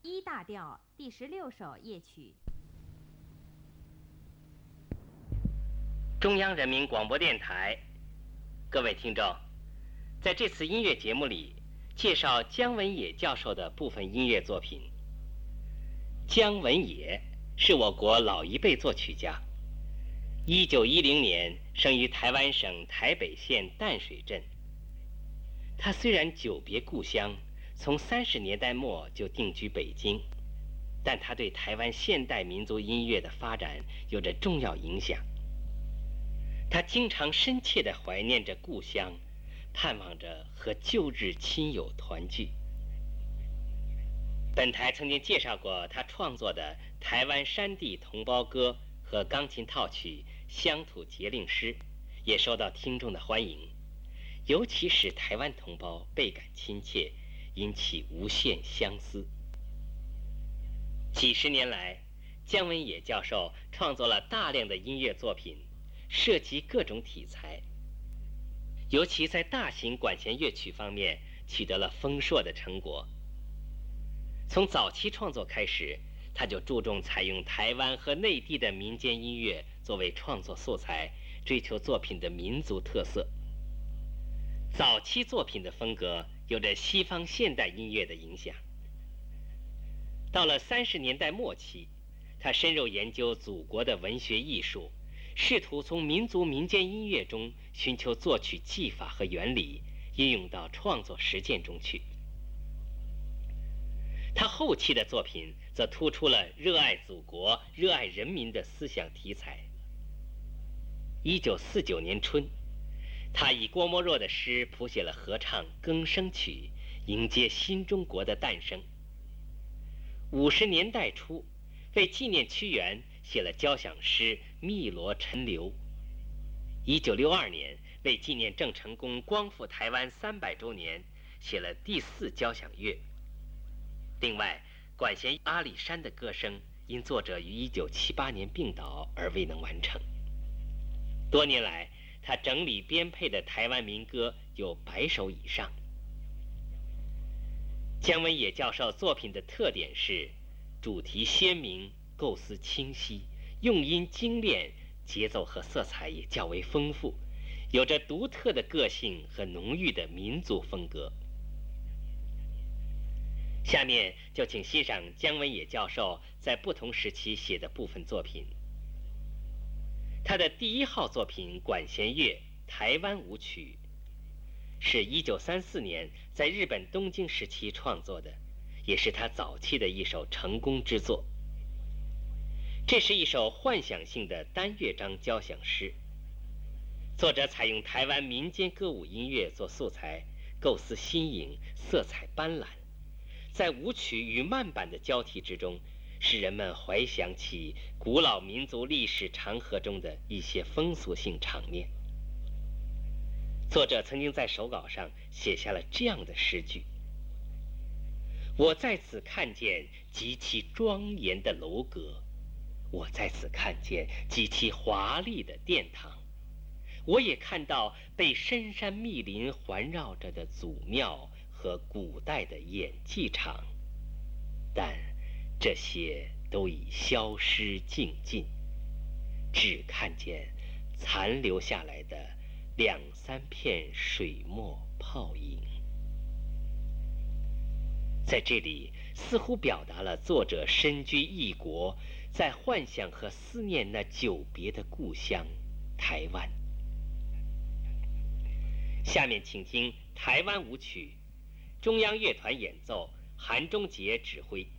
一大调第16首夜曲。 中央人民广播电台，各位听众，在这次音乐节目里，介绍姜文也教授的部分音乐作品。姜文也是我国老一辈作曲家，1910年生于台湾省台北县淡水镇。他虽然久别故乡，从30年代末就定居北京，但他对台湾现代民族音乐的发展有着重要影响。他经常深切地怀念着故乡，盼望着和旧日亲友团聚。本台曾经介绍过他创作的台湾山地同胞歌和钢琴套曲《乡土节令诗》，也受到听众的欢迎，尤其使台湾同胞倍感亲切，引起无限相思。几十年来，姜文也教授创作了大量的音乐作品，涉及各种题材，尤其在大型管弦乐曲方面取得了丰硕的成果。从早期创作开始，他就注重采用台湾和内地的民间音乐作为创作素材，追求作品的民族特色。早期作品的风格有着西方现代音乐的影响。到了30年代末期，他深入研究祖国的文学艺术，试图从民族民间音乐中寻求作曲技法和原理，应用到创作实践中去。他后期的作品则突出了热爱祖国、热爱人民的思想题材。1949年春，他以郭沫若的诗谱写了合唱《更生曲》，迎接新中国的诞生。50年代初，为纪念屈原，写了交响诗《汨罗陈留》。1962年，为纪念郑成功光复台湾300周年，写了第4交响乐。另外，管弦阿里山的歌声因作者于1978年病倒而未能完成。多年来，他整理编配的台湾民歌有100首以上。姜文也教授作品的特点是主题鲜明，构思清晰，用音精炼，节奏和色彩也较为丰富，有着独特的个性和浓郁的民族风格。下面就请欣赏姜文也教授在不同时期写的部分作品。他的第1号作品管弦乐《台湾舞曲》是1934年在日本东京时期创作的，也是他早期的一首成功之作。这是一首幻想性的单乐章交响诗，作者采用台湾民间歌舞音乐做素材，构思新颖，色彩斑斓，在舞曲与慢板的交替之中，使人们怀想起古老民族历史长河中的一些风俗性场面。作者曾经在手稿上写下了这样的诗句：我在此看见极其庄严的楼阁，我在此看见极其华丽的殿堂，我也看到被深山密林环绕着的祖庙和古代的演技场，但这些都已消失尽尽，只看见残留下来的2、3片水墨泡影。在这里似乎表达了作者身居异国，在幻想和思念那久别的故乡台湾。下面请听《台湾舞曲》，中央乐团演奏，韩中杰指挥。